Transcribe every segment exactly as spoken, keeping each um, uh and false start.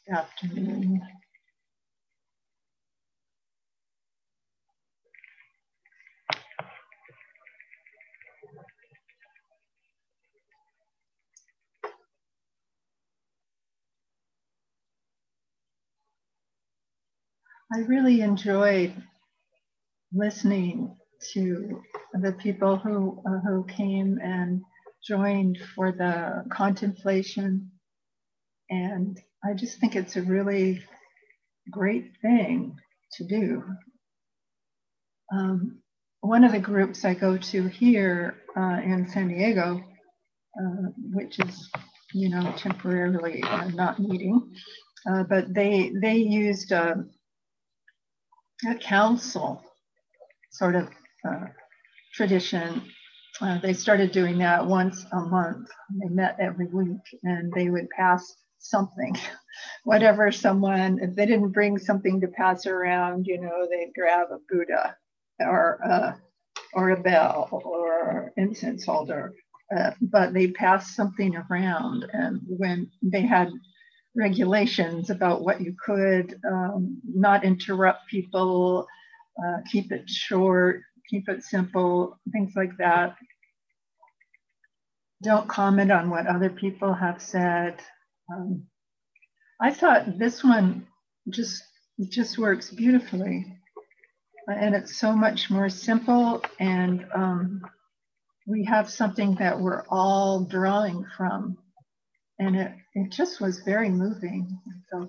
afternoon. I really enjoyed listening to the people who uh, who came and joined for the contemplation, and I just think it's a really great thing to do. Um, one of the groups I go to here uh, in San Diego, uh, which is, you know, temporarily uh, not meeting, uh, but they they used a, a council sort of uh, tradition. Uh, they started doing that once a month. They met every week and they would pass something, whatever someone, if they didn't bring something to pass around, you know, they'd grab a Buddha or, uh, or a bell or incense holder, uh, but they passed something around. And when they had regulations about what you could, um, not interrupt people, uh, keep it short, keep it simple, things like that. Don't comment on what other people have said. Um, I thought this one just just works beautifully, and it's so much more simple, and um, we have something that we're all drawing from, and it it just was very moving. So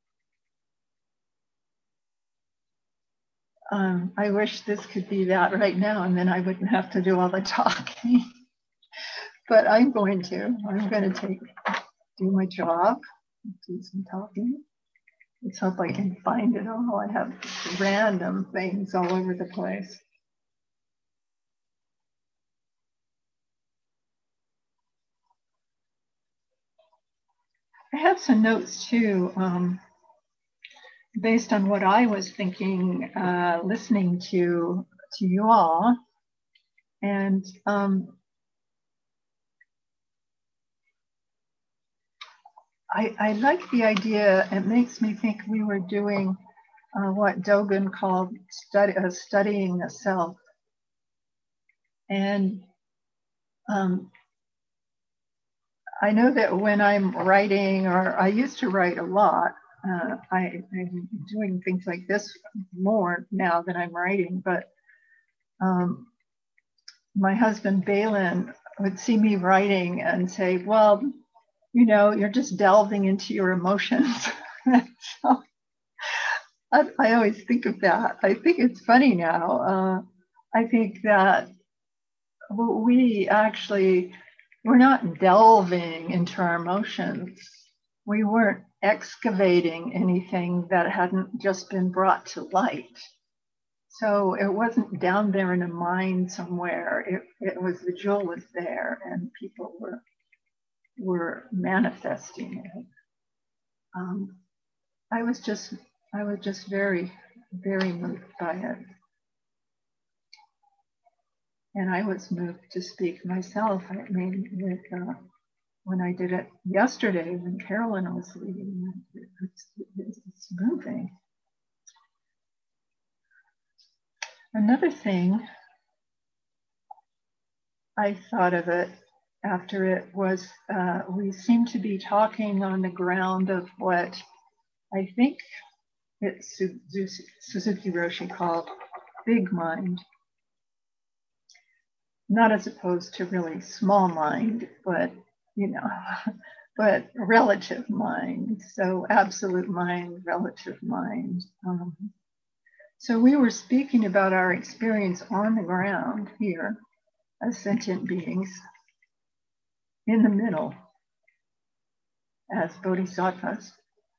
um, I wish this could be that right now, and then I wouldn't have to do all the talking. But I'm going to. I'm going to take do my job, do some talking. Let's hope I can find it all. I have random things all over the place. I have some notes too, um, based on what I was thinking, uh, listening to to you all, and um, I, I like the idea. It makes me think we were doing uh, what Dogen called study, uh, studying the self, and um, I know that when I'm writing, or I used to write a lot, uh, I, I'm doing things like this more now than I'm writing, but um, my husband Balin would see me writing and say, well, you know, you're just delving into your emotions. So I, I always think of that. I think it's funny now. Uh, I think that we actually, we're not delving into our emotions. We weren't excavating anything that hadn't just been brought to light. So it wasn't down there in a mine somewhere. It, it was, the jewel was there and people were, were manifesting it. Um, I was just, I was just very, very moved by it. And I was moved to speak myself. I mean, with, uh, when I did it yesterday, when Carolyn was leading, it's, it's moving. Another thing I thought of it after it was, uh, we seem to be talking on the ground of what I think it's Suzuki Roshi called big mind. Not as opposed to really small mind, but, you know, but relative mind. So absolute mind, relative mind. Um, so we were speaking about our experience on the ground here as sentient beings in the middle as bodhisattvas,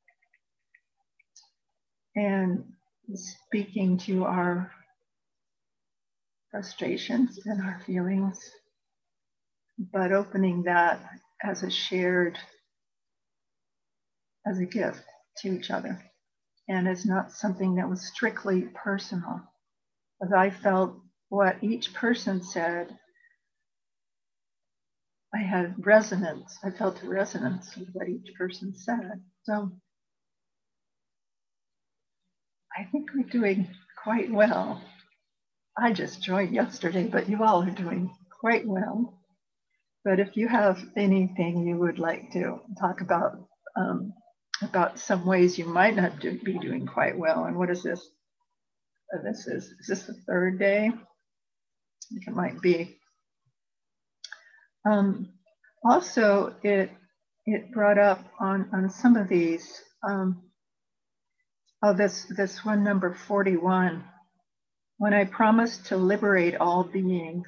and speaking to our frustrations and our feelings, but opening that as a shared, as a gift to each other, and as not something that was strictly personal. As I felt what each person said, I had resonance. I felt the resonance of what each person said. So I think we're doing quite well. I just joined yesterday, but you all are doing quite well. But if you have anything you would like to talk about, um, about some ways you might not do, be doing quite well, and what is this? Uh, this is, is this the third day? I think it might be. Um, also, it it brought up on on some of these. Um, oh, this this one number forty-one. When I promised to liberate all beings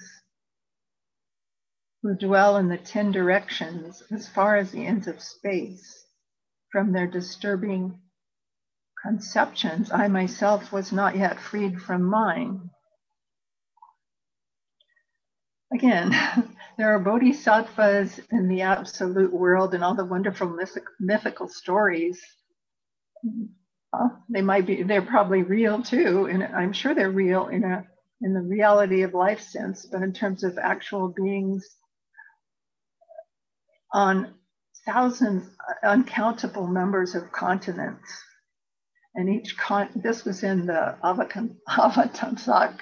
who dwell in the ten directions as far as the ends of space from their disturbing conceptions, I myself was not yet freed from mine. Again, there are bodhisattvas in the absolute world and all the wonderful mythic, mythical stories. Uh, they might be, they're probably real too, and I'm sure they're real in a in the reality of life sense, but in terms of actual beings on thousands, uncountable numbers of continents. And each con, this was in the Avatamsaka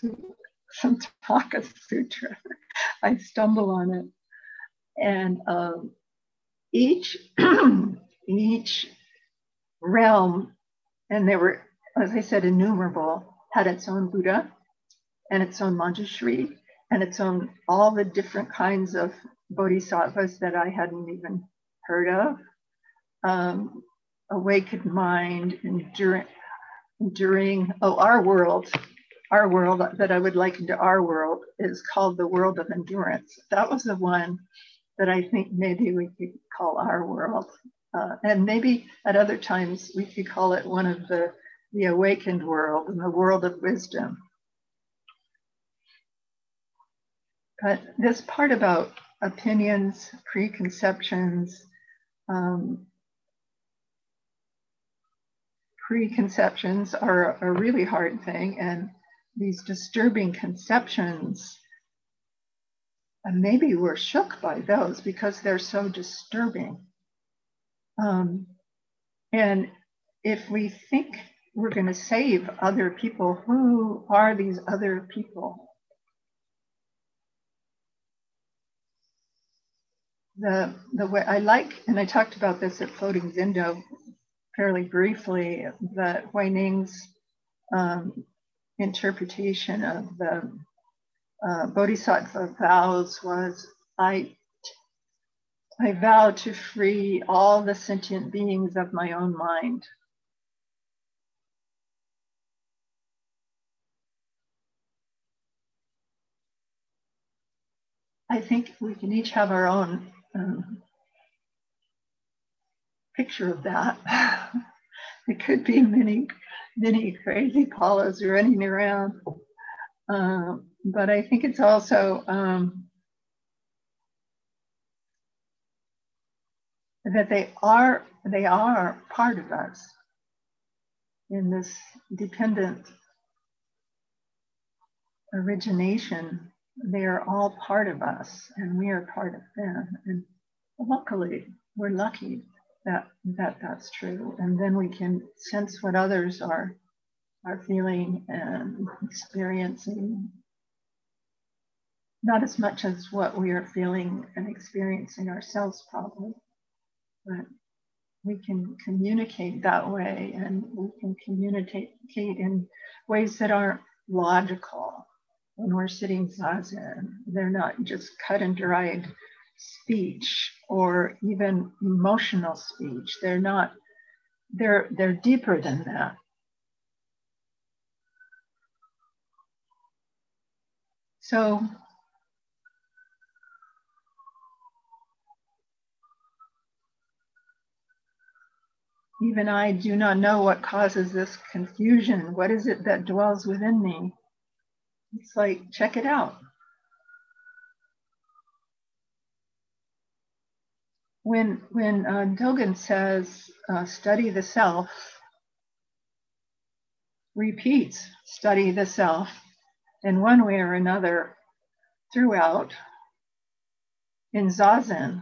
Sutra. I stumble on it. And um, each, each realm, and there were, as I said, innumerable, had its own Buddha and its own Manjushri and its own, all the different kinds of bodhisattvas that I hadn't even heard of. Um, awakened mind, enduring, enduring, oh, our world, our world that I would liken to our world is called the world of endurance. That was the one that I think maybe we could call our world. Uh, and maybe at other times we could call it one of the, the awakened world and the world of wisdom. But this part about opinions, preconceptions, um, preconceptions are a really hard thing, and these disturbing conceptions, and maybe we're shook by those because they're so disturbing. Um, and if we think we're going to save other people, who are these other people? The, the way I like, and I talked about this at Floating Zendo fairly briefly, that Huineng's um, interpretation of the uh, Bodhisattva vows was, I, I vow to free all the sentient beings of my own mind. I think we can each have our own um, picture of that. It could be many, many crazy Paulos running around. Uh, but I think it's also um, that they are, they are part of us in this dependent origination. They are all part of us and we are part of them. And luckily, we're lucky that, that that's true. And then we can sense what others are, are feeling and experiencing. Not as much as what we are feeling and experiencing ourselves, probably, but we can communicate that way, and we can communicate in ways that aren't logical when we're sitting zazen. They're not just cut and dried speech or even emotional speech. They're not, they're, they're deeper than that. So even I do not know what causes this confusion. What is it that dwells within me? It's like, check it out. When, when uh, Dogen says, uh, study the self, repeats, study the self in one way or another throughout in Zazen,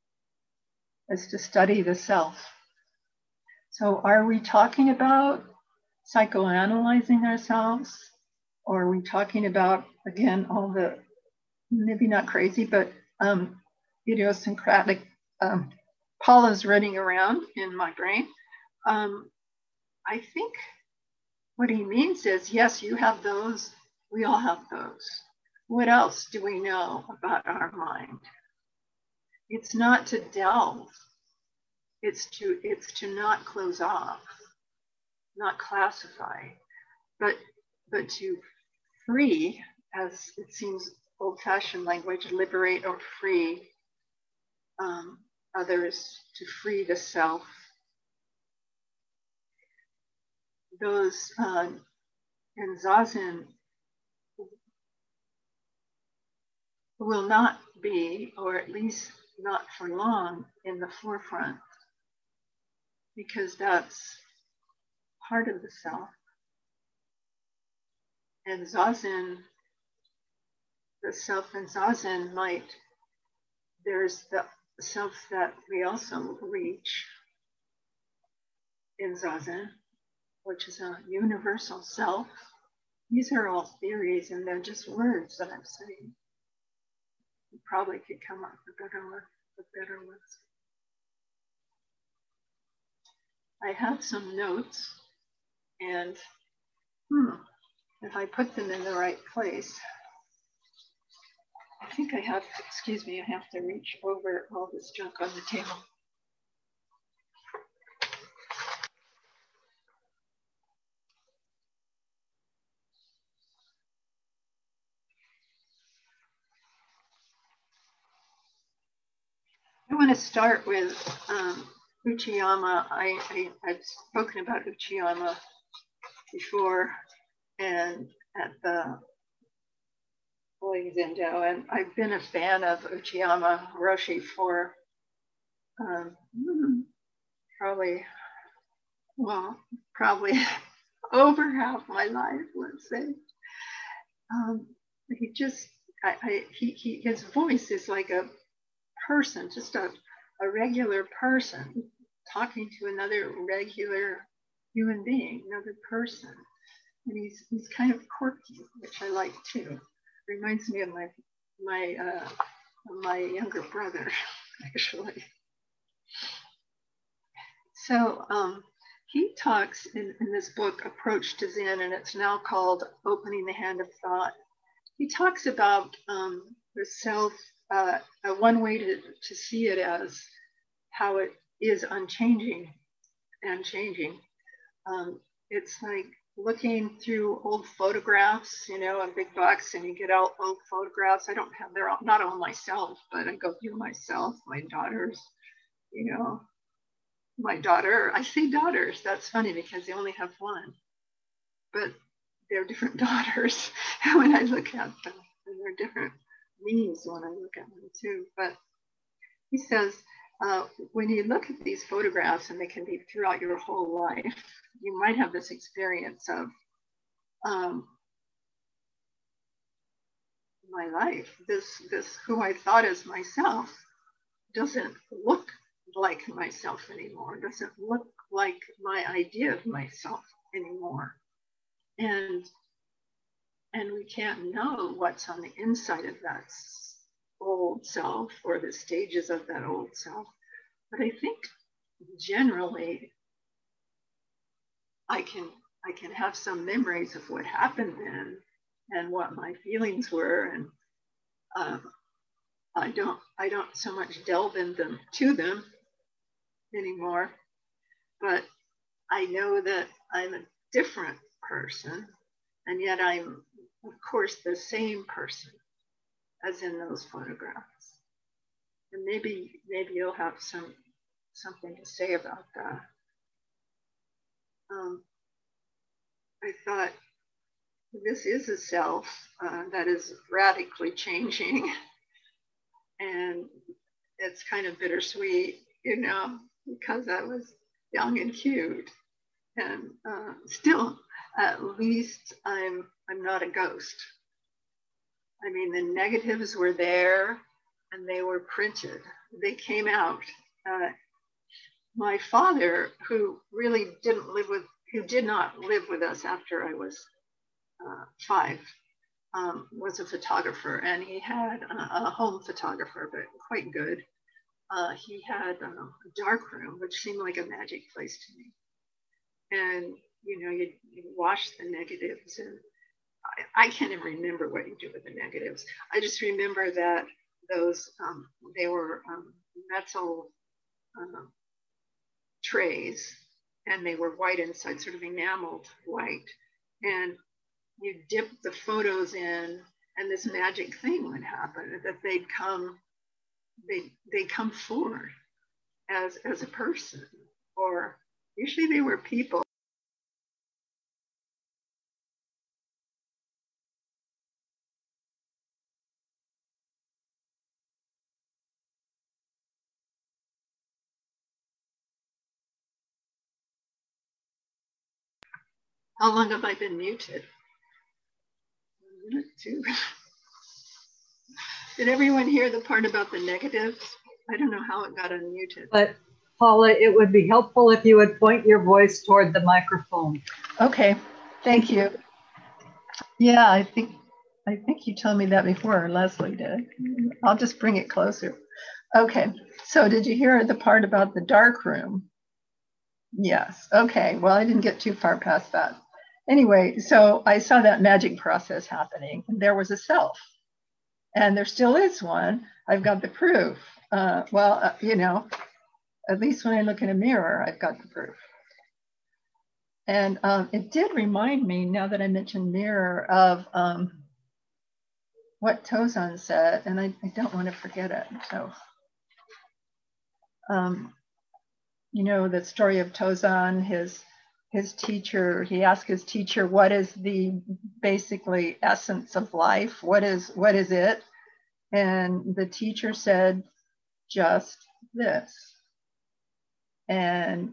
is to study the self. So are we talking about psychoanalyzing ourselves? Or are we talking about, again, all the, maybe not crazy, but um, idiosyncratic um, Paula's running around in my brain? Um, I think what he means is, yes, you have those, we all have those. What else do we know about our mind? It's not to delve, it's to, it's to not close off, not classify, but, but to free, as it seems old-fashioned language, liberate or free um, others, to free the self. Those uh, in Zazen will not be, or at least not for long, in the forefront, because that's part of the self. And Zazen, the self in Zazen might, there's the self that we also reach in Zazen, which is a universal self. These are all theories and they're just words that I'm saying. You probably could come up with better ones, with better ones. I have some notes, and hmm, if I put them in the right place, I think I have to, excuse me, I have to reach over all this junk on the table. I want to start with um, Uchiyama. I, I, I've spoken about Uchiyama before, and at the Zendo, and I've been a fan of Uchiyama Roshi for um, probably, well, probably over half my life, let's say. Um, he just, I, I, he, he, his voice is like a person, just a, a regular person talking to another regular human being, another person. And he's, he's kind of quirky, which I like too. Reminds me of my, my, uh, my younger brother, actually. So um, he talks in, in this book, Approach to Zen, and it's now called Opening the Hand of Thought. He talks about um, the self, uh, uh, one way to, to see it as how it is unchanging and changing. Um, it's like looking through old photographs, you know, a big box, and you get out old photographs. I don't have, they're all, not all myself, but I go through myself, my daughters, you know, my daughter, I say daughters, that's funny because they only have one, but they're different daughters when I look at them, and they're different meanings when I look at them too. But he says, uh, when you look at these photographs, and they can be throughout your whole life, you might have this experience of um, my life, this, this who I thought as myself doesn't look like myself anymore, doesn't look like my idea of myself anymore. And, and we can't know what's on the inside of that old self or the stages of that old self. But I think generally I can, I can have some memories of what happened then and what my feelings were. And um, I don't, I don't so much delve into them, to them anymore, but I know that I'm a different person, and yet I'm, of course, the same person as in those photographs. And maybe, maybe you'll have some something to say about that. Um, I thought this is a self uh, that is radically changing, and it's kind of bittersweet, you know, because I was young and cute, and uh, still, at least I'm I'm not a ghost. I mean, the negatives were there, and they were printed. They came out. Uh, my father, who really didn't live with who did not live with us after I was uh, five, um, was a photographer, and he had a, a home photographer, but quite good. Uh, he had um, a dark room, which seemed like a magic place to me. And, you know, you'd, you'd wash the negatives, and I, I can't even remember what you do with the negatives. I just remember that those, um, they were um, metal um, trays, and they were white inside, sort of enameled white. And you dip the photos in, and this magic thing would happen, that they'd come, they they come forward as as a person, or usually they were people. How long have I been muted? A minute, two. Did everyone hear the part about the negatives? I don't know how it got unmuted. But Paula, it would be helpful if you would point your voice toward the microphone. Okay, thank you. Yeah, I think I think you told me that before, or Leslie did. I'll just bring it closer. Okay, so did you hear the part about the dark room? Yes, okay, well, I didn't get too far past that. Anyway, so I saw that magic process happening, and there was a self, and there still is one. I've got the proof. Uh, well, uh, you know, at least when I look in a mirror, I've got the proof. And um, it did remind me, now that I mentioned mirror, of um, what Tozan said, and I, I don't want to forget it. So, um, you know, the story of Tozan, his his teacher, he asked his teacher, what is the basically essence of life? What is what is it? And the teacher said, just this. And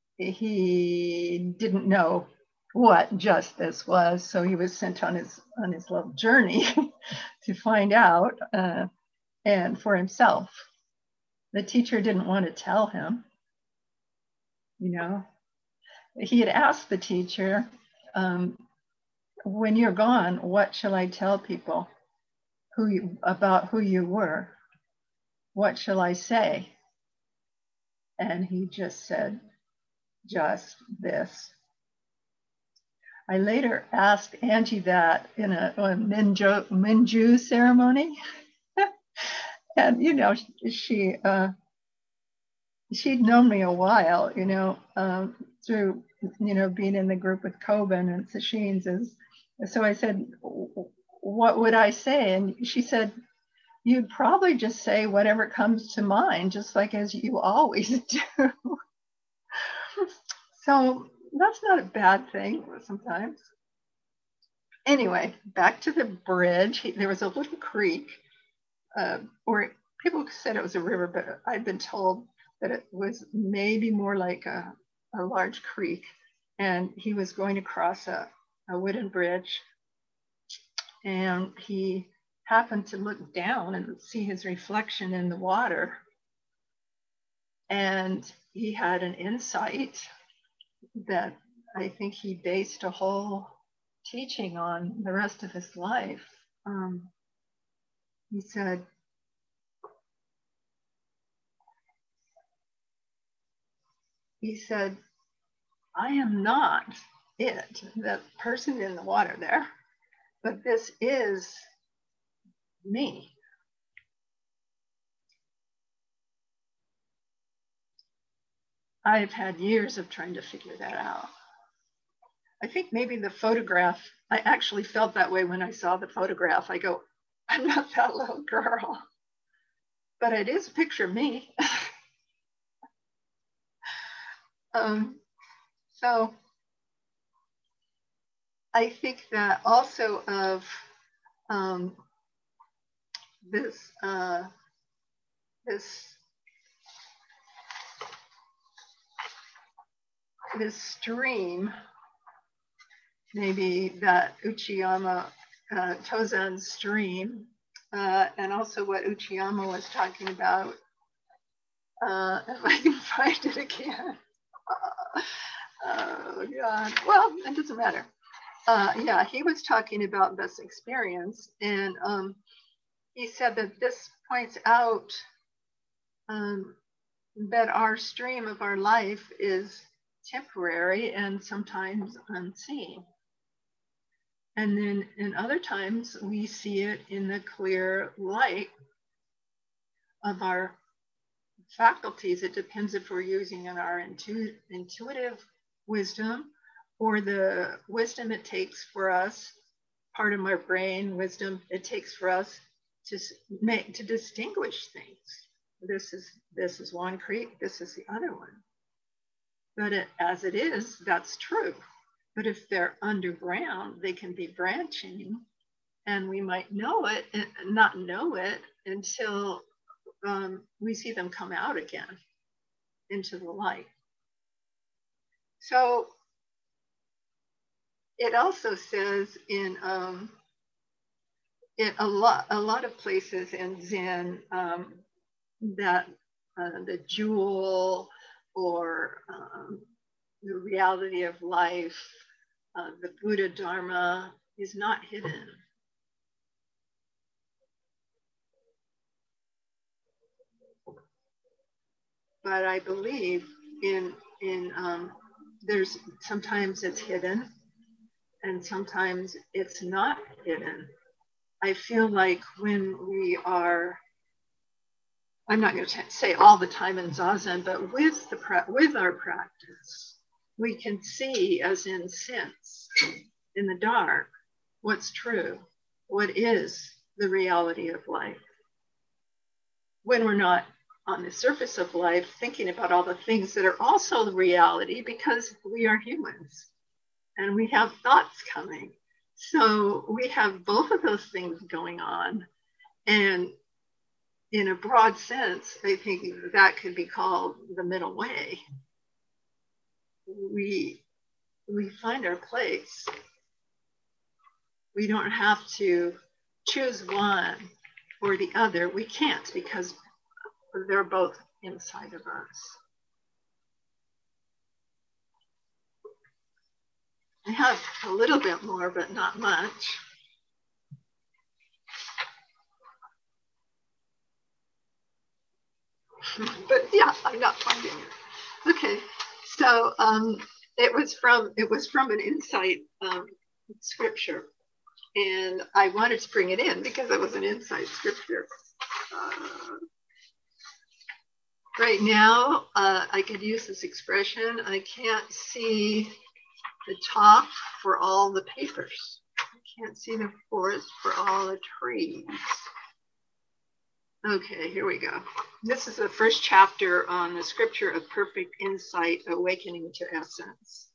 he didn't know what just this was, so he was sent on his on his little journey to find out, uh, and for himself. The teacher didn't want to tell him. You know, he had asked the teacher, um, "When you're gone, what shall I tell people who you, about who you were? What shall I say?" And he just said, "Just this." I later asked Angie that in a, a Minju, Minju ceremony. And, you know, she, uh, she'd known me a while, you know, um, through, you know, being in the group with Kobun and Sesshine's. So I said, what would I say? And she said, you'd probably just say whatever comes to mind, just like as you always do. So that's not a bad thing sometimes. Anyway, back to the bridge. There was a little creek, uh, or people said it was a river, but I'd been told that it was maybe more like a, a large creek. And he was going to cross a, a wooden bridge. And he happened to look down and see his reflection in the water. And he had an insight that I think he based a whole teaching on the rest of his life. Um, he said, he said, I am not it, the person in the water there, but this is me. I've had years of trying to figure that out. I think maybe the photograph, I actually felt that way when I saw the photograph. I go, I'm not that little girl, but it is a picture of me. um, so I think that also of um, this, uh, this, this stream, maybe that Uchiyama, uh, Tozan's stream, uh, and also what Uchiyama was talking about, uh, if I can find it again. Oh, God. Well, it doesn't matter. Uh, yeah, he was talking about this experience, and um, he said that this points out um, that our stream of our life is temporary and sometimes unseen. And then in other times, we see it in the clear light of our faculties. It depends if we're using in our intu intuitive wisdom or the wisdom it takes for us, part of my brain wisdom it takes for us to make, to distinguish things. This is, this is one creek, this is the other one. But it, as it is, that's true. But if they're underground, they can be branching, and we might know it and not know it until um, we see them come out again into the light. So it also says in um, in a lot a lot of places in Zen um, that uh, the jewel or um, the reality of life, uh, the Buddha Dharma, is not hidden. But I believe in in um, there's sometimes it's hidden and sometimes it's not hidden. I feel like when we are, I'm not going to say all the time in Zazen, but with the with our practice, we can see, as in sense, in the dark, what's true, what is the reality of life. When we're not on the surface of life thinking about all the things that are also the reality, because we are humans and we have thoughts coming. So we have both of those things going on. And in a broad sense, I think that could be called the middle way. We, we find our place. We don't have to choose one or the other. We can't, because they're both inside of us. I have a little bit more, but not much. But yeah, I'm not finding it. Okay, so um, it was from it was from an insight um, scripture, and I wanted to bring it in because it was an insight scripture. Uh, right now, uh, I could use this expression. I can't see the top for all the papers. I can't see the forest for all the trees. Okay, here we go. This is the first chapter on the scripture of perfect insight, awakening to essence.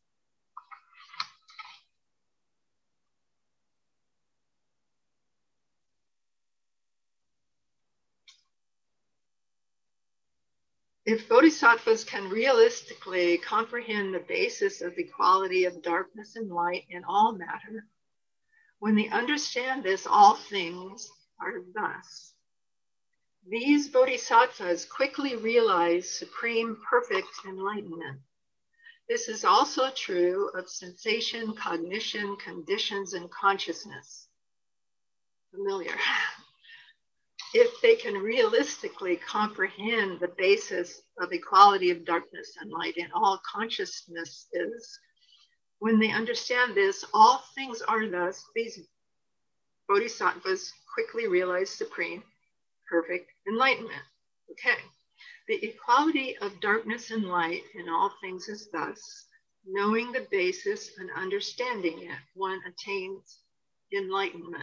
If bodhisattvas can realistically comprehend the basis of the equality of darkness and light in all matter, when they understand this, all things are thus. These bodhisattvas quickly realize supreme perfect enlightenment. This is also true of sensation, cognition, conditions, and consciousness. Familiar. If they can realistically comprehend the basis of equality of darkness and light in all consciousnesses, when they understand this, all things are thus. These bodhisattvas quickly realize supreme perfect enlightenment. Okay. The equality of darkness and light in all things is thus: knowing the basis and understanding it, one attains enlightenment.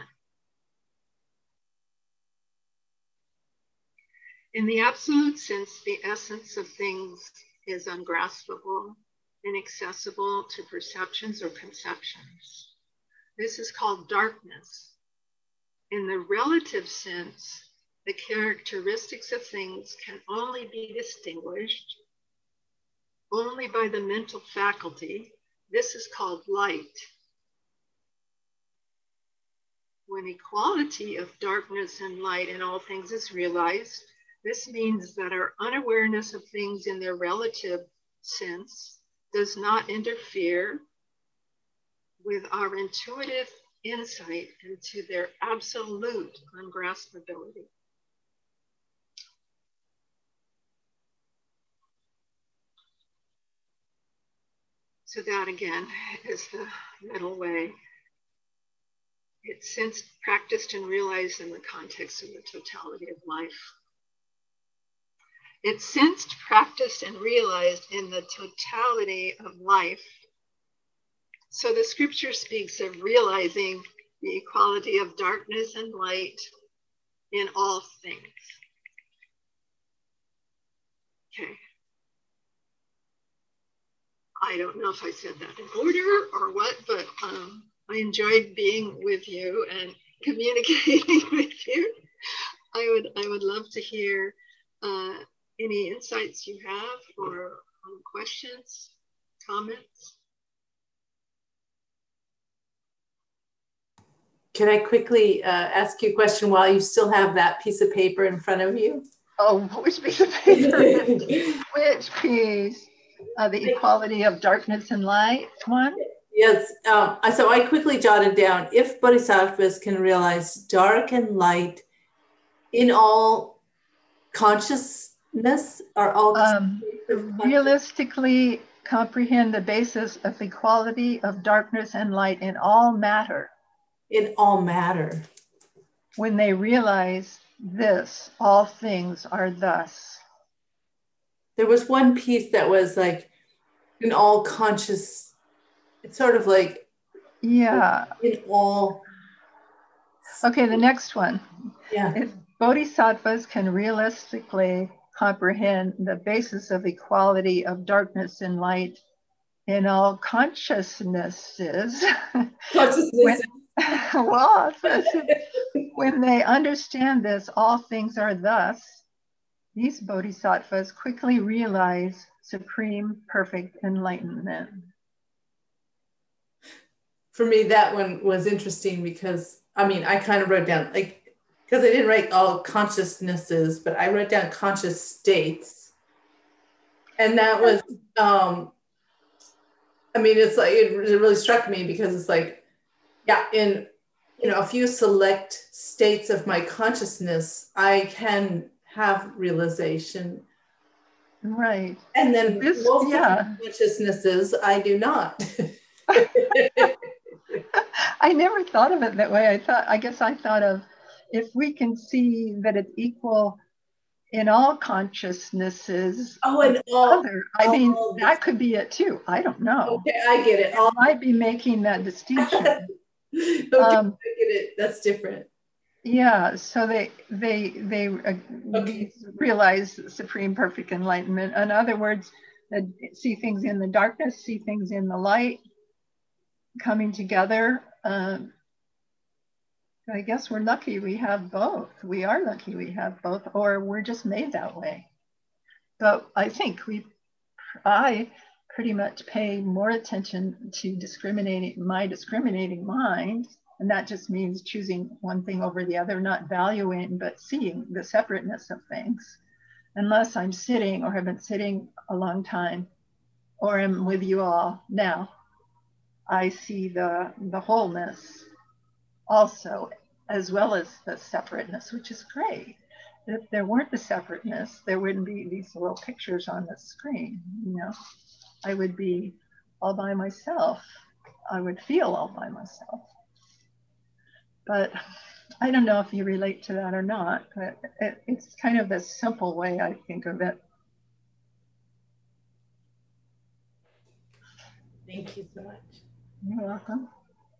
In the absolute sense, the essence of things is ungraspable, inaccessible to perceptions or conceptions. This is called darkness. In the relative sense, the characteristics of things can only be distinguished only by the mental faculty. This is called light. When equality of darkness and light in all things is realized, this means that our unawareness of things in their relative sense does not interfere with our intuitive insight into their absolute ungraspability. So that again is the middle way. It's sensed, practiced, and realized in the context of the totality of life. It's sensed, practiced, and realized in the totality of life. So the scripture speaks of realizing the equality of darkness and light in all things. Okay. I don't know if I said that in order or what, but um, I enjoyed being with you and communicating with you. I would, I would love to hear uh, any insights you have or um, questions, comments. Can I quickly uh, ask you a question while you still have that piece of paper in front of you? Oh, which piece of paper? Which piece? Uh, the equality of darkness and light one? Yes, um, so I quickly jotted down, if bodhisattvas can realize dark and light in all consciousness, or all um, realistically comprehend the basis of equality of darkness and light in all matter. In all matter. When they realize this, all things are thus. There was one piece that was like in all conscious, it's sort of like, yeah, in all. Okay, the next one. Yeah. If bodhisattvas can realistically comprehend the basis of equality of darkness and light in all consciousnesses, Consciousness. when, well, when they understand this, all things are thus. These bodhisattvas quickly realize supreme perfect enlightenment. For me, that one was interesting because, I mean, I kind of wrote down, like, because I didn't write all consciousnesses, but I wrote down conscious states. And that was, um, I mean, it's like, it, it really struck me because it's like, yeah, in, you know, a few select states of my consciousness, I can have realization. Right. And then This, most yeah. of my consciousnesses, I do not. I never thought of it that way. I thought, I guess I thought of, if we can see that it's equal in all consciousnesses. Oh, and all, other, I mean, that could be it too. I don't know. Okay, I get it. I might be making that distinction. Okay, um, I get it. That's different. Yeah, so they they they uh, Okay. realize supreme perfect enlightenment. In other words, uh, see things in the darkness, see things in the light, coming together. Um, I guess we're lucky we have both. We are lucky we have both, or we're just made that way. But I think we, I pretty much pay more attention to discriminating, my discriminating mind. And that just means choosing one thing over the other, not valuing, but seeing the separateness of things. Unless I'm sitting or have been sitting a long time, or am with you all now, I see the, the wholeness also, as well as the separateness, which is great. If there weren't the separateness, there wouldn't be these little pictures on the screen, you know. I would be all by myself. I would feel all by myself. But I don't know if you relate to that or not, but it, it's kind of the simple way I think of it. Thank you so much. You're welcome.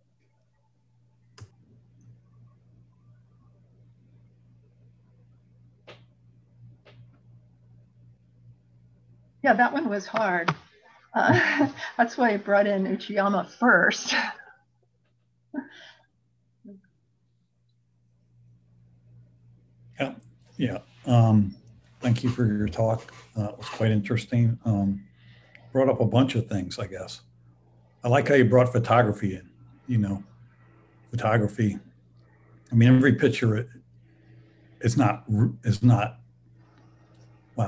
Yeah, that one was hard. Uh, that's why I brought in Uchiyama first. Yeah, yeah. Um, thank you for your talk. Uh, it was quite interesting. Um, brought up a bunch of things, I guess. I like how you brought photography in, you know, photography. I mean, every picture is not, is not, well,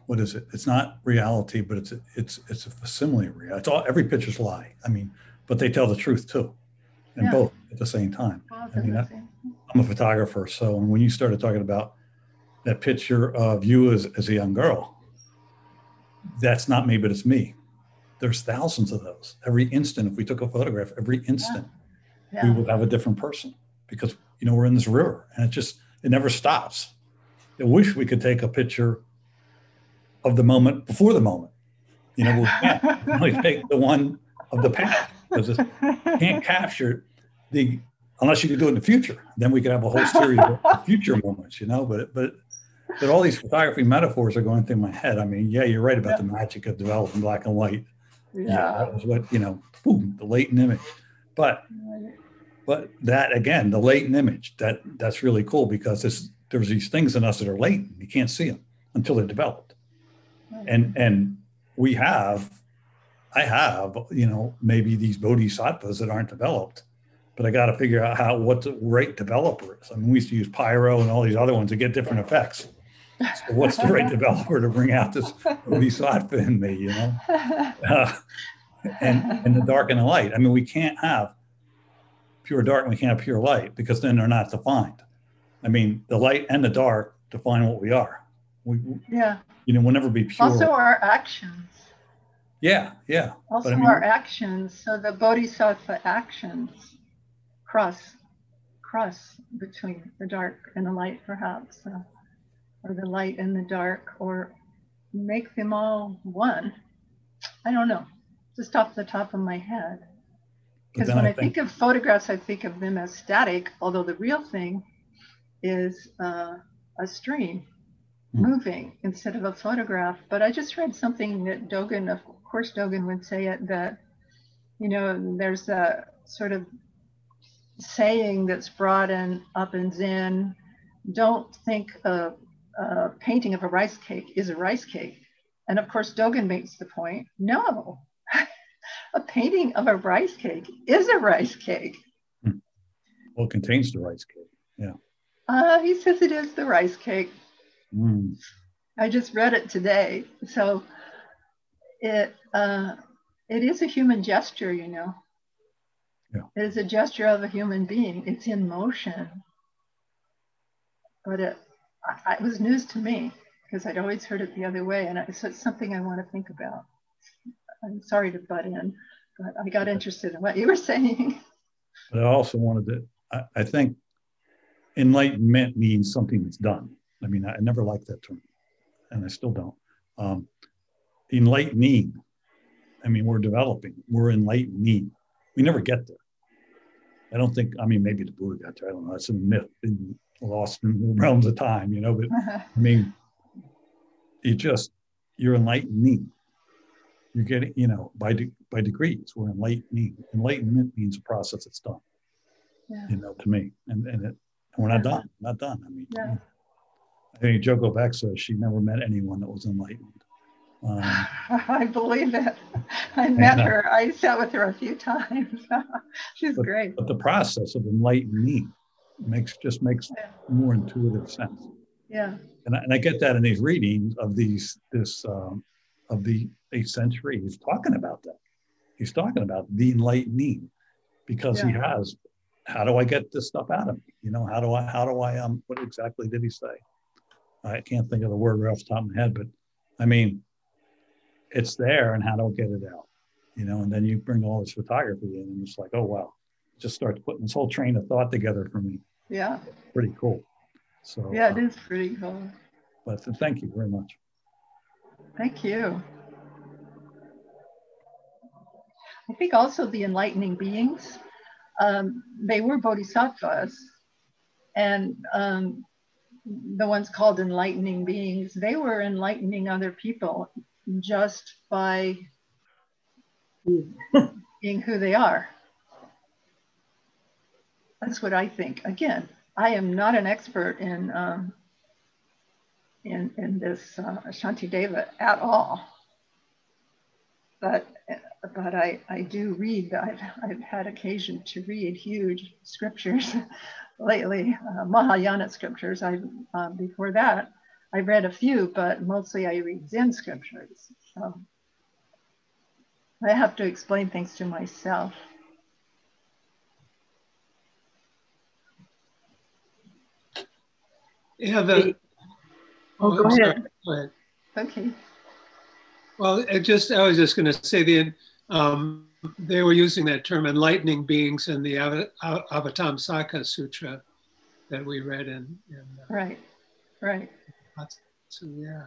what is it? It's not reality, but it's a, it's it's a facsimile of reality. It's all every picture's a lie. I mean, but they tell the truth too, and Yeah. both at the same time. Both I are mean, the I, same. I'm a photographer, so when you started talking about that picture of you as, as a young girl, that's not me, but it's me. There's thousands of those. Every instant, if we took a photograph, every instant, Yeah. we would have a different person because, you know, we're in this river and it just, it never stops. I wish we could take a picture of the moment before the moment. You know, we can't. We can only take the one of the past because it can't capture the, unless you could do it in the future. Then we could have a whole series of future moments, you know, but, but, but all these photography metaphors are going through my head. I mean, yeah, you're right about Yeah. the magic of developing black and white. Yeah, Yeah. that was what, you know, boom, the latent image. But but that again, the latent image, that that's really cool because this, there's these things in us that are latent. You can't see them until they're developed. And and we have, I have, you know, maybe these bodhisattvas that aren't developed, but I got to figure out how what the right developer is. I mean, we used to use pyro and all these other ones to get different effects. So what's the right developer to bring out this bodhisattva in me, you know? Uh, and and the dark and the light. I mean, we can't have pure dark and we can't have pure light because then they're not defined. I mean, the light and the dark define what we are. We, Yeah. you know, we'll never be pure. Also our actions. Yeah, yeah. Also But I mean, our actions. So the bodhisattva actions cross cross between the dark and the light, perhaps, uh, or the light and the dark, or make them all one. I don't know, just off the top of my head. but Because then when I I think, think of photographs, I think of them as static, although the real thing is uh, a stream Hmm. moving instead of a photograph. But I just read something that Dogen, of course, Dogen would say it, that, you know, there's a sort of saying that's brought in up in Zen, don't think a, a painting of a rice cake is a rice cake. And of course, Dogen makes the point, no, a painting of a rice cake is a rice cake. well, it contains the rice cake. Yeah. Uh, he says it is the rice cake. Mm. I just read it today. So it uh, it is a human gesture, you know. Yeah. It is a gesture of a human being. It's in motion. But it, I, it was news to me because I'd always heard it the other way. And I, so it's something I want to think about. I'm sorry to butt in, but I got interested in what you were saying. But I also wanted to, I, I think enlightenment means something that's done. I mean, I, I never liked that term, and I still don't. Um, enlightening, I mean, we're developing, we're enlightening. We never get there. I don't think, I mean, maybe the Buddha got there. I don't know. That's a myth in, lost in the realms of time, you know, but I mean, you just, you're enlightening. You're getting, you know, by de- by degrees, we're enlightening. Enlightenment means a process that's done, Yeah. you know, to me. And, and it, we're not done, not done. I mean, Yeah. I think Joko Beck says she never met anyone that was enlightened. Um, I believe it. I met uh, her. I sat with her a few times. She's but, great. but the process of enlightening makes just makes Yeah. more intuitive sense. Yeah. And I, and I get that in these readings of these this um, of the eighth century. He's talking about that. He's talking about the enlightening because he Yeah. has. How do I get this stuff out of me? You know, how do I? How do I? Um, what exactly did he say? I can't think of the word right off the top of my head, but I mean, it's there, and how do I get it out? You know, and then you bring all this photography in, and it's like, oh wow, it just starts putting this whole train of thought together for me. Yeah. Pretty cool. So Yeah, it uh, is pretty cool. but thank you very much. Thank you. I think also the enlightening beings, um, they were bodhisattvas, and um, the ones called enlightening beings, they were enlightening other people just by being who they are. That's what I think. Again, I am not an expert in um, in, in this uh, Shantideva at all. But but I, I do read, I've, I've had occasion to read huge scriptures lately, uh, Mahayana scriptures. I uh, before that, I read a few, but mostly I read Zen scriptures. So I have to explain things to myself. Yeah, the, Oh, go I'm sorry. ahead. Go ahead. Okay. Well, it just I was just going to say the um, they were using that term enlightening beings in the Av- Av- Avatamsaka Sutra that we read in. in uh, Right. Right. so yeah,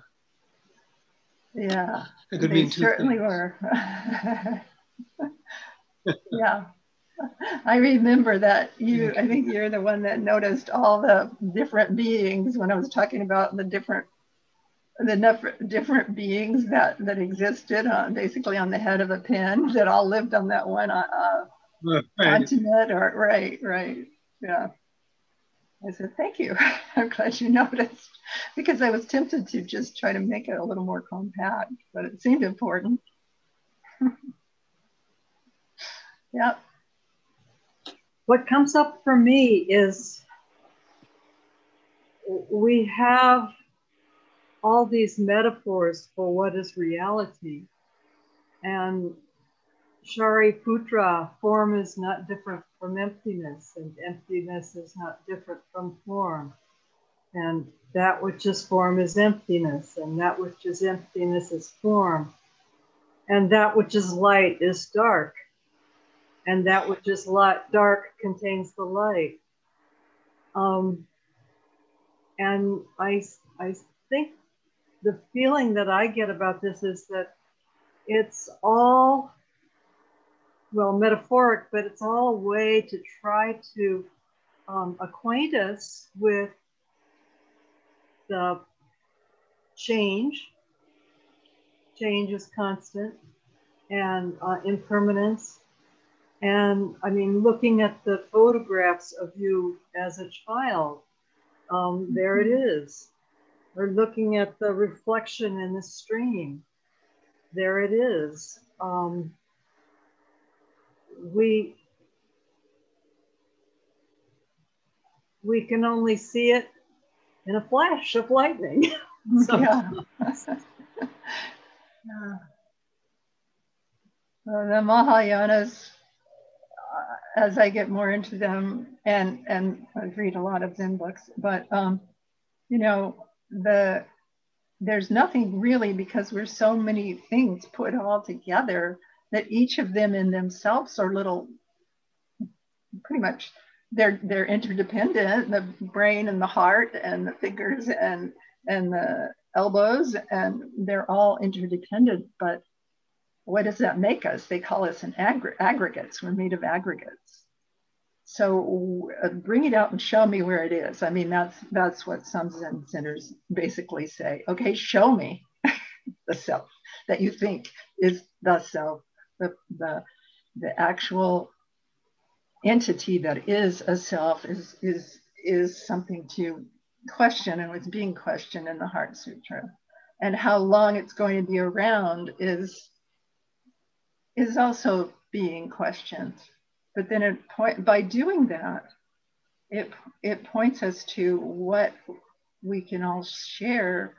Yeah. it could They mean two certainly things. were. Yeah. I remember that you, I think you're the one that noticed all the different beings when I was talking about the different, the nuf- different beings that, that existed on, basically on the head of a pin that all lived on that one uh, Right. continent or, right, right. Yeah. I said, thank you. I'm glad you noticed because I was tempted to just try to make it a little more compact, but it seemed important. Yeah. What comes up for me is we have all these metaphors for what is reality. And Shariputra, form is not different from emptiness, and emptiness is not different from form. And that which is form is emptiness, and that which is emptiness is form. And that which is light is dark, and that which is light, dark contains the light. Um, and I, I think the feeling that I get about this is that it's all, well, metaphoric, but it's all a way to try to um, acquaint us with the change. Change is constant and uh, impermanence. And I mean, looking at the photographs of you as a child, um, there it is. Or looking at the reflection in the stream, there it is. Um, we, we can only see it in a flash of lightning. Yeah. Yeah. Well, the Mahayanas, uh, as I get more into them, and and I read a lot of Zen books, but um, you know, the there's nothing really because we're so many things put all together that each of them in themselves are little, pretty much they're they're interdependent. The brain and the heart and the fingers and and the elbows, and they're all interdependent, but what does that make us? They call us an aggr- aggregates. We're made of aggregates. So uh, bring it out and show me where it is. I mean, that's that's what some Zen centers basically say. Okay, show me the self that you think is the self, the the the actual entity that is a self is is is something to question, and was being questioned in the Heart Sutra. And how long it's going to be around is is also being questioned. But then it point, by doing that, it, it points us to what we can all share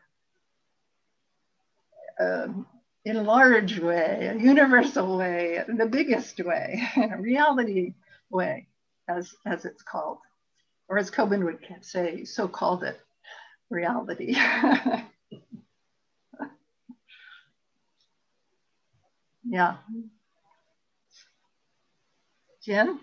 um, in a large way, a universal way, the biggest way, a reality way, as, as it's called. Or as Kobun would say, so called it reality. Yeah. Jen?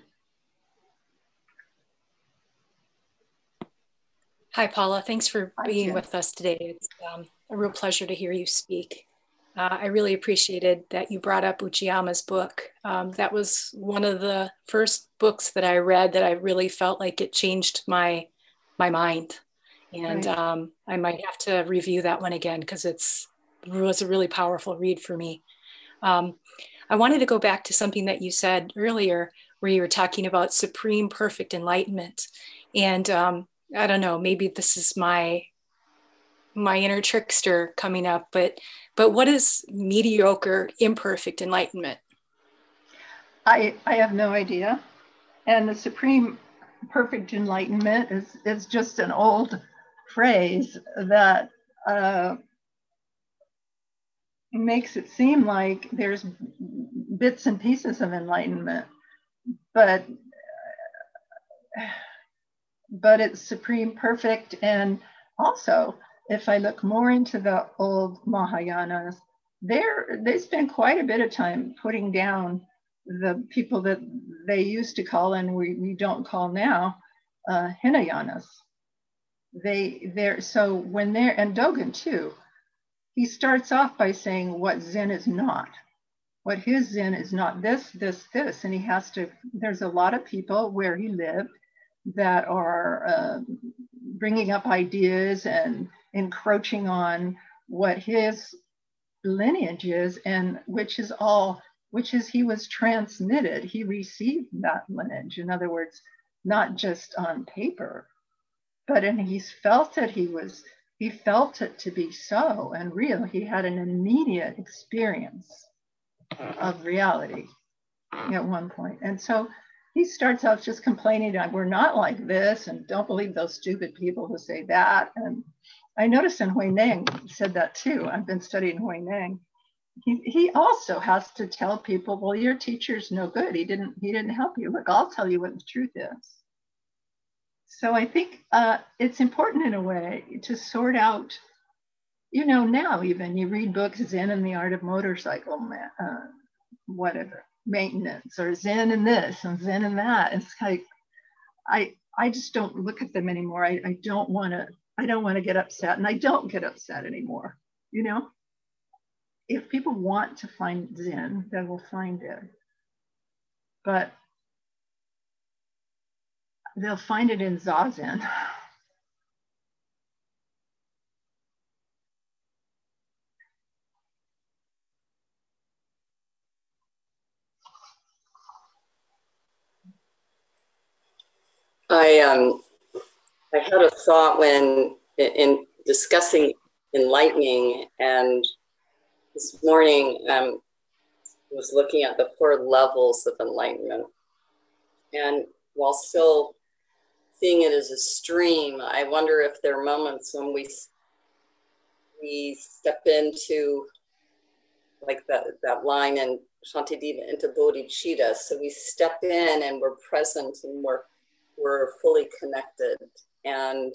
Hi, Paula. Thanks for Hi, being Jen. with us today. It's um, a real pleasure to hear you speak. Uh, I really appreciated that you brought up Uchiyama's book. Um, that was one of the first books that I read that I really felt like it changed my my mind. And Right. um, I might have to review that one again because it's it was a really powerful read for me. Um, I wanted to go back to something that you said earlier where you were talking about supreme perfect enlightenment. And um, I don't know, maybe this is my my inner trickster coming up, but but what is mediocre imperfect enlightenment? I, I have no idea. And the supreme perfect enlightenment is, is just an old phrase that uh, makes it seem like there's bits and pieces of enlightenment, but but it's supreme, perfect. And also, if I look more into the old Mahayanas, they're, they spend quite a bit of time putting down the people that they used to call, and we, we don't call now, uh, Hinayanas. They, they're, so when they're, and Dogen too, he starts off by saying what Zen is not. What his Zen is not this, this, this, and he has to, there's a lot of people where he lived that are uh, bringing up ideas and encroaching on what his lineage is, and which is all, which is he was transmitted. He received that lineage. In other words, not just on paper, but and he's felt it. He was, he felt it to be so and real. He had an immediate experience of reality at one point. And so he starts out just complaining, we're not like this, and don't believe those stupid people who say that. And I noticed in Huineng said that too. I've been studying Huineng. He, he also has to tell people, well, your teacher's no good. He didn't, he didn't help you. Look, I'll tell you what the truth is. So I think uh, it's important in a way to sort out, you know, now even you read books, Zen and the Art of Motorcycle, uh, whatever, maintenance, or Zen and this and Zen and that. It's like, I, I just don't look at them anymore. I, I don't want to, I don't want to get upset, and I don't get upset anymore. You know, if people want to find Zen, they will find it, but they'll find it in Zazen. I um I had a thought when in discussing enlightening, and this morning um was looking at the four levels of enlightenment, and while still seeing it as a stream, I wonder if there are moments when we we step into, like that that line in Shantideva, into bodhicitta. So we step in and we're present and we're we're fully connected, and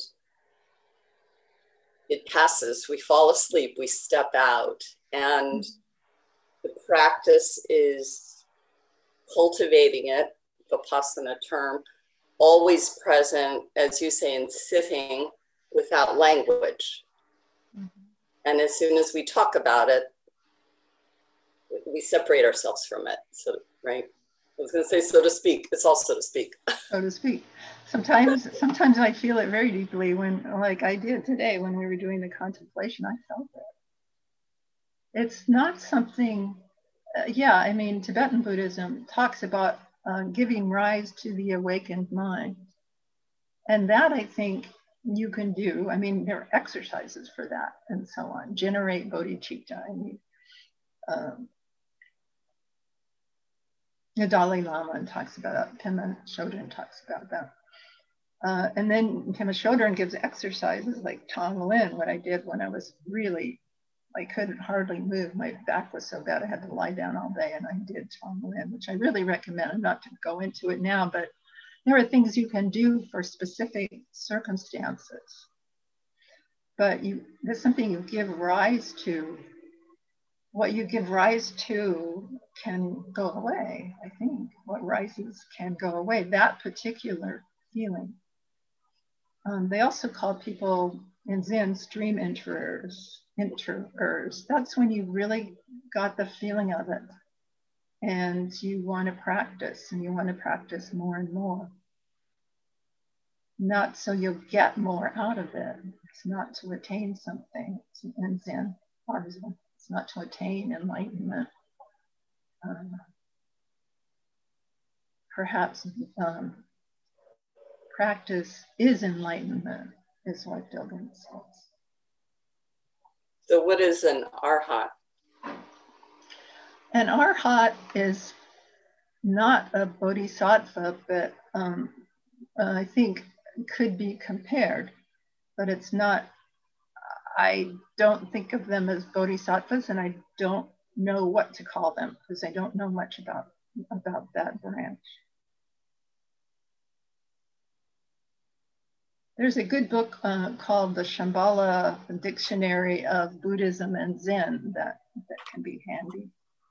it passes. We fall asleep, we step out, and the practice is cultivating it, Vipassana term, always present, as you say, in sitting without language. Mm-hmm. And as soon as we talk about it, we separate ourselves from it. So, right? I was going to say, so to speak. It's all so to speak. So to speak. Sometimes, sometimes I feel it very deeply when, like I did today, when we were doing the contemplation, I felt it. It's not something, uh, yeah, I mean, Tibetan Buddhism talks about uh, giving rise to the awakened mind. And that I think you can do. I mean, there are exercises for that and so on. Generate bodhicitta. I mean, um, the Dalai Lama talks about it. Pema Chodron talks about that. Uh, and then Pema Chodron gives exercises like Tonglen, what I did when I was really, I couldn't hardly move. My back was so bad I had to lie down all day, and I did Tonglen, which I really recommend. I'm not to go into it now, but there are things you can do for specific circumstances. But you, there's something you give rise to. What you give rise to can go away, I think. What rises can go away, that particular feeling. Um, they also call people in Zen stream enterers, enterers. That's when you really got the feeling of it. And you want to practice, and you want to practice more and more. Not so you'll get more out of it. It's not to attain something in Zen, Buddhism. It's not to attain enlightenment. Um, perhaps um, practice is enlightenment, is what Dogen says. So what is an arhat? An arhat is not a bodhisattva, but um, uh, I think could be compared, but it's not. I don't think of them as bodhisattvas, and I don't know what to call them because I don't know much about, about that branch. There's a good book uh, called the Shambhala Dictionary of Buddhism and Zen that, that can be handy.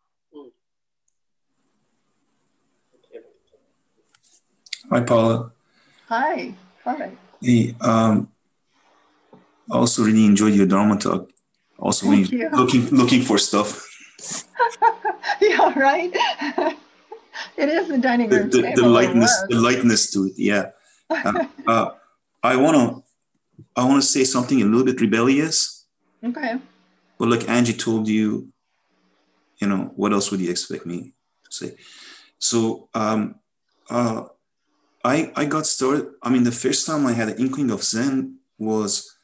Hi, Paula. Hi. Hi. Hey, um, I also really enjoyed your Dharma talk. Also, when Thank you're you. looking looking for stuff. Yeah, right. It is the dining The, room the, table. the lightness, It the was. lightness to it. Yeah. Uh, uh, I wanna, I wanna say something a little bit rebellious. Okay. But like Angie told you, you know, what else would you expect me to say? So, um, uh, I I got started. I mean, the first time I had an inkling of Zen was,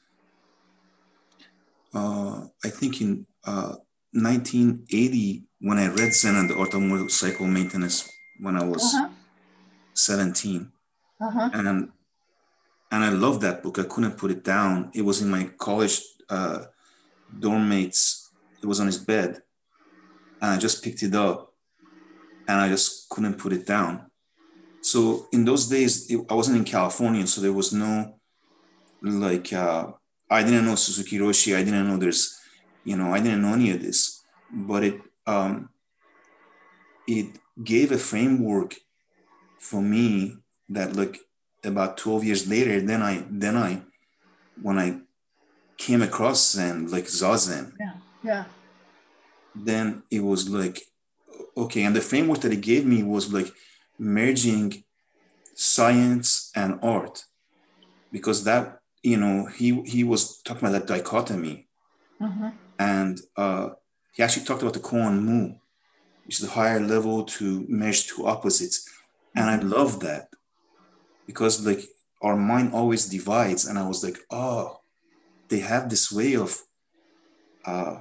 uh, I think in uh, nineteen eighty when I read Zen and the Art of Motorcycle Maintenance when I was Uh-huh. seventeen, Uh-huh. and and I loved that book. I couldn't put it down. It was in my college uh, dorm mate's. It was on his bed, and I just picked it up, and I just couldn't put it down. So in those days, it, I wasn't in California, so there was no like. Uh, I didn't know Suzuki Roshi. I didn't know there's, you know, I didn't know any of this, but it um, it gave a framework for me that like about twelve years later, then I then I when I came across Zen, like Zazen, Yeah. Yeah. then it was like okay, and the framework that it gave me was like merging science and art, because that, you know, he he was talking about that dichotomy. Mm-hmm. And uh, he actually talked about the koan mu, which is the higher level to merge two opposites. And Mm-hmm. I love that because like our mind always divides. And I was like, oh, they have this way of uh,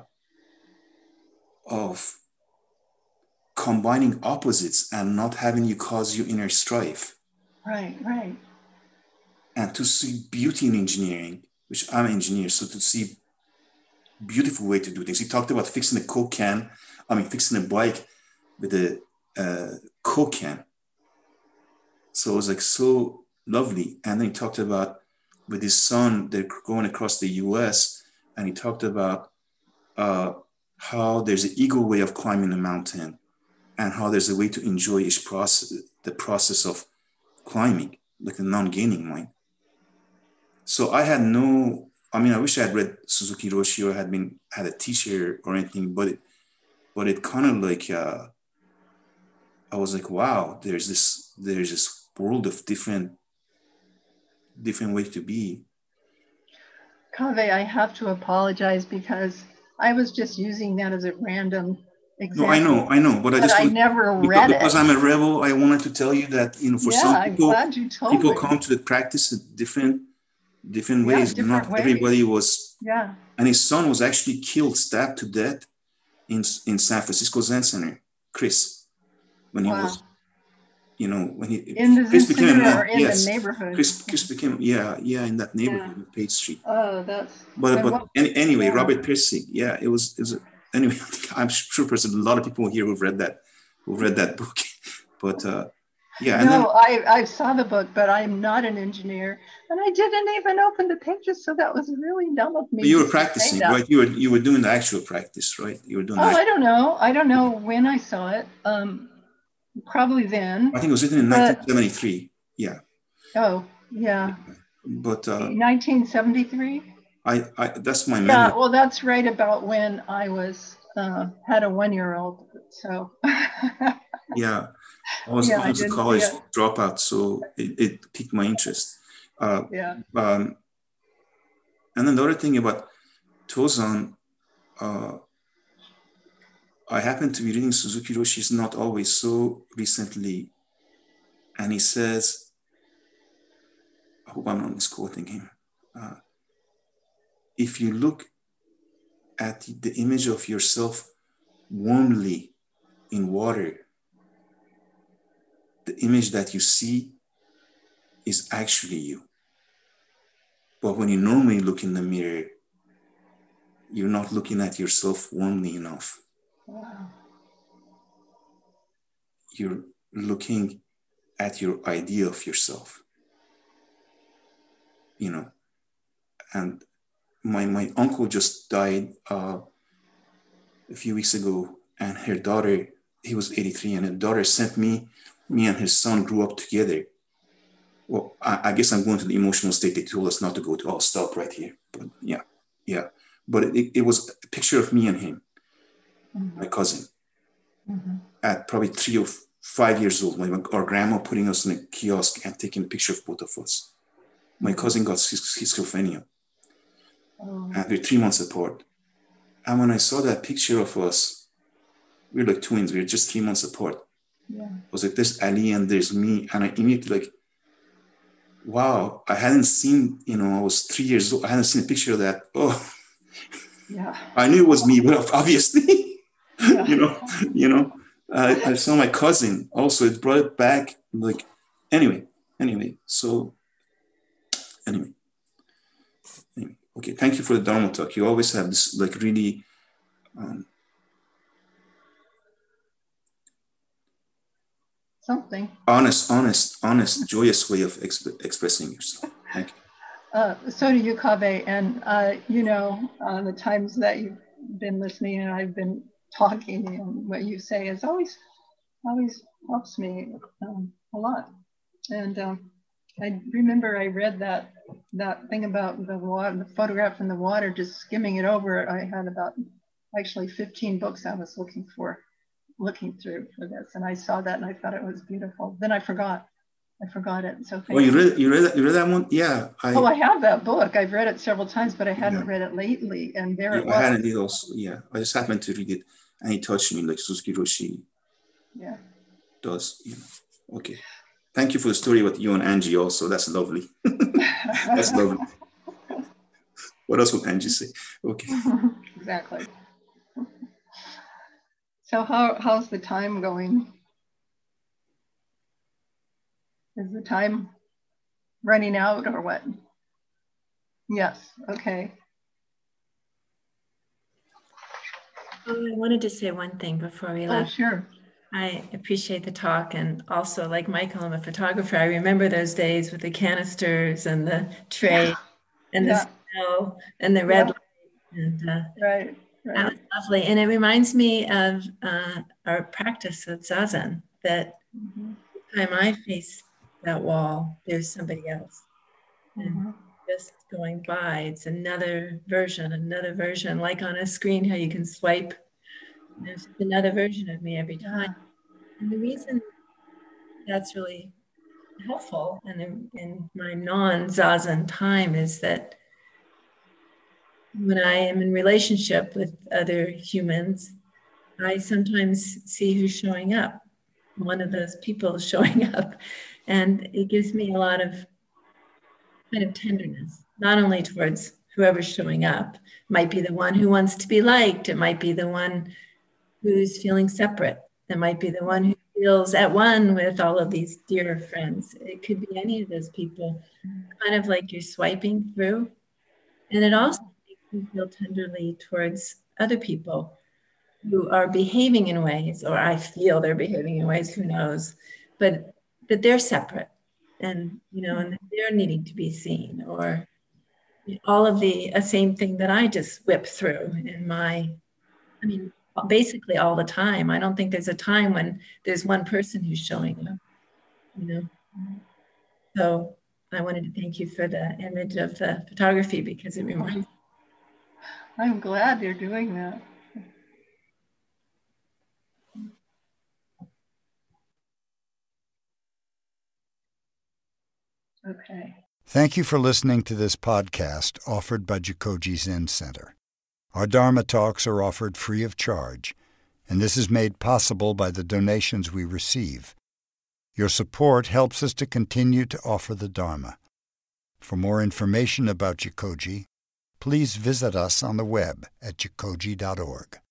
of combining opposites and not having you cause you inner strife. Right, right. And to see beauty in engineering, which I'm an engineer, so to see beautiful way to do things. He talked about fixing a Coke can, I mean, fixing a bike with a uh, Coke can. So it was like so lovely. And then he talked about with his son, they're going across the U S, and he talked about uh, how there's an ego way of climbing a mountain and how there's a way to enjoy each process, the process of climbing, like a non-gaining mind. So I had no, I mean, I wish I had read Suzuki Roshi or had been, had a teacher or anything, but it, but it kind of like, uh, I was like, wow, there's this, there's this world of different, different ways to be. Kaveh, I have to apologize because I was just using that as a random example. No, I know, I know, but I but just I want, never because, read because it. I'm a rebel. I wanted to tell you that, you know, for Yeah, some I'm people, glad you told people me. come to the practice in different, different Yeah, ways. different Not ways. everybody was, Yeah. and his son was actually killed, stabbed to death in in San Francisco Zen Center, Chris, when he Wow. was, you know, when he In the Chris Zen became a Center monk. or in Yes, the neighborhood? Chris Chris became yeah yeah in that neighborhood, Yeah. in Page Street. Oh, that's. But and but what- any, anyway, yeah. Robert Pirsig, yeah, it was it was anyway. I'm sure there's a lot of people here who've read that who've read that book, but uh, yeah, and then No, I, I saw the book, but I'm not an engineer, and I didn't even open the pages, so that was really dumb of me. you were just to say practicing, that. right? You were you were doing the actual practice, right? You were doing. Oh, the I don't know. I don't know when I saw it. Um, probably then. I think it was written in but- nineteen seventy-three. Yeah. Oh, yeah. But uh, nineteen seventy-three. I, I that's my Yeah, memory. well, that's right about when I was uh, had a one-year-old. So. Yeah, I was, Yeah, I I was a didn't see college it. dropout, so it, it piqued my interest. Uh, Yeah. um, and then the other thing about Tozan, uh, I happened to be reading Suzuki Roshi's Not Always So recently, and he says, I hope I'm not misquoting him. Uh, if you look at the image of yourself warmly in water, the image that you see is actually you. But when you normally look in the mirror, you're not looking at yourself warmly enough. Wow. You're looking at your idea of yourself, you know. And my my uncle just died uh, a few weeks ago, and her daughter, he was eighty-three, and her daughter sent me, me and his son grew up together. Well, I, I guess I'm going to the emotional state they told us not to go to. I'll stop right here. But yeah, yeah. But it, it was a picture of me and him, mm-hmm. my cousin, mm-hmm. at probably three or five years old. My, our grandma putting us in a kiosk and taking a picture of both of us. My cousin got schizophrenia. Oh. And we're three months apart. And when I saw that picture of us, we were like twins. We were just three months apart. Yeah. I was like, there's Ali and there's me. And I immediately like, wow, I hadn't seen, you know, I was three years old. I hadn't seen a picture of that. Oh, yeah. I knew it was me, but obviously, yeah. you know, you know, I, I saw my cousin also. It brought it back. Like, anyway, anyway. So, anyway, anyway. Okay, thank you for the Dharma talk. You always have this, like, really um, something honest, honest, honest, joyous way of exp- expressing yourself. Thank you. Uh, so do you, Kaveh. And, uh, you know, uh, the times that you've been listening and I've been talking, and what you say is always, always helps me um, a lot. And um, I remember I read that that thing about the water, the photograph in the water, just skimming it over. I had about actually fifteen books I was looking for, looking through for this. And I saw that and I thought it was beautiful. Then I forgot. I forgot it. So oh, you read you read that, you read that one? Yeah. I, oh, I have that book. I've read it several times, but I hadn't yeah. read it lately. And there yeah, it was. I hadn't either also. Yeah. I just happened to read it and it touched me like Suzuki Roshi yeah. does. You know. Okay. Thank you for the story with you and Angie also. That's lovely. That's lovely. What else would Angie say? Okay. Exactly. So how how's the time going? Is the time running out or what? Yes, okay. Oh, I wanted to say one thing before we left. Oh, sure. I appreciate the talk, and also, like Michael, I'm a photographer. I remember those days with the canisters and the tray yeah. and the yeah. snow and the red yeah. light. And, uh, right, right. That was lovely. And it reminds me of uh, our practice of Zazen, that mm-hmm. the time I face that wall, there's somebody else. Mm-hmm. And just going by, it's another version, another version, like on a screen, how you can swipe. There's another version of me every time. And the reason that's really helpful in, in my non-Zazen time is that when I am in relationship with other humans, I sometimes see who's showing up. One of those people is showing up. And it gives me a lot of kind of tenderness, not only towards whoever's showing up. It might be the one who wants to be liked. It might be the one who's feeling separate. It might be the one who feels at one with all of these dear friends. It could be any of those people, kind of like you're swiping through. And it also makes me feel tenderly towards other people who are behaving in ways, or I feel they're behaving in ways, who knows, but that they're separate and, you know, and they're needing to be seen, or all of the uh, same thing that I just whip through in my, I mean, basically all the time. I don't think there's a time when there's one person who's showing up, you know. So I wanted to thank you for the image of the photography, because it reminds me. I'm glad you're doing that. Okay. Thank you for listening to this podcast offered by Jikoji Zen Center. Our Dharma talks are offered free of charge, and this is made possible by the donations we receive. Your support helps us to continue to offer the Dharma. For more information about Jikoji, please visit us on the web at jikoji dot org.